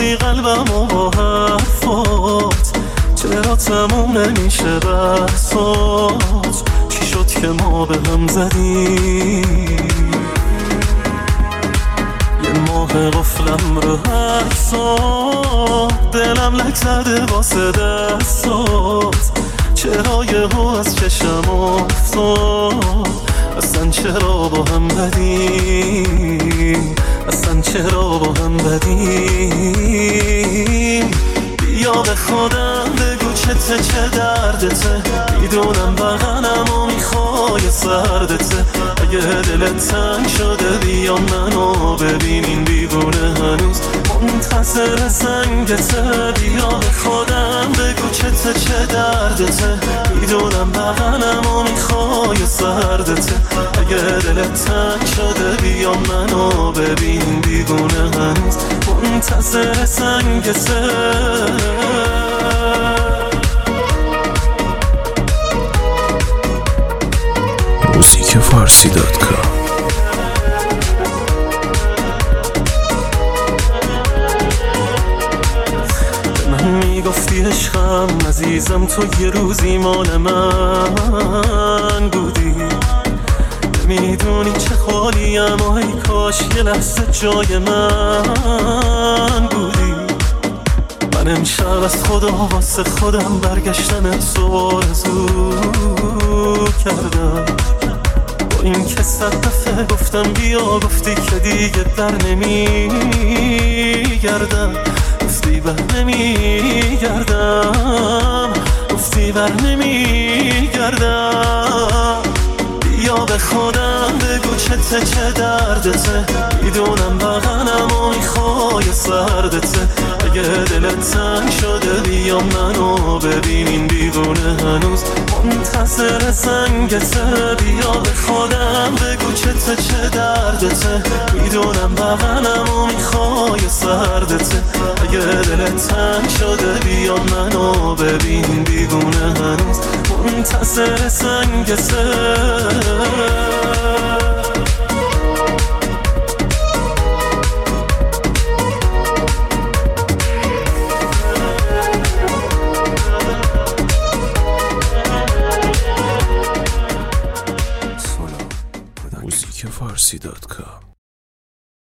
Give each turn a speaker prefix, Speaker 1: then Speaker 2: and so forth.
Speaker 1: میکنی قلبمو با حرفات، چرا تموم نمیشه بحثات؟ چی شد که ما به هم زدیم؟ یه ماه قفلم رو عکسات، دلم لک زده واسه دستات، چرا یهو از چشم افتاد؟ اصلا چرا با هم بدیم؟ اصلا چرا با هم بدیم؟ بیا به خودم بگو چه دردته، میدونم بغنم و میخوای سردته، اگه دلت تنگ شده بیا منو ببین، این دیوونه هنوز منتظر سنگته. بیا به خودم بگو چه دردته، میدونم بغنم و میخوای سردته، اگه دلت تنگ شده بیا منو ببین، این دیوونه هنوز منتظر سنگته.
Speaker 2: موسیقیفارسی.com
Speaker 1: میگفتی عشقم عزیزم، تو یه روزی مال من بودی، نمیدونی چه خالیم، ای کاش یه لحظه جای من بودی. من امشب از خدا واسه خودم برگشتن تو آرزو کردم، با این که 100 دفعه گفتم بیا، گفتی که دیگه بر نمیگردم، گفتی بر نمیگردم، گفتی بر نمیگردم. بیا به خودم بگو چه دردته، میدونم بغنم و میخوای سردته، اگه دلت تنگ شده بیا منو ببین، این دیوونه هنوز منتظر سنگته. بیا به خودم بگو چه دردته، میدونم بغنم و میخوای سردته، اگه دلت تنگ شده بیا منو ببین، دیوونه هنوز منتظر سنگته.
Speaker 2: موسیقیفارسی.com